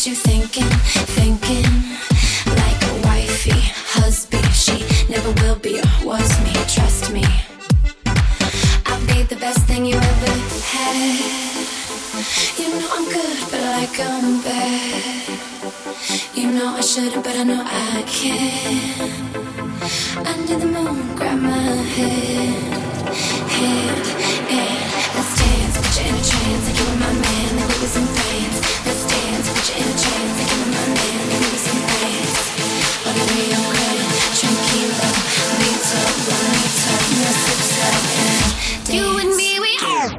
you thinking, thinking like a wifey, husband. She never will be or was me, trust me. I'll be the best thing you ever had. You know I'm good, but like I'm bad. You know I shouldn't, but I know I can. Under the moon, grab my hand, and let's dance, put you in a trance, like you were my man, like we was in France. Let's dance, put you in a trance, like you were my man, like we was in France. On the Rio Grande, tranquilo, bonito, no sips up and dance. You and me, we are.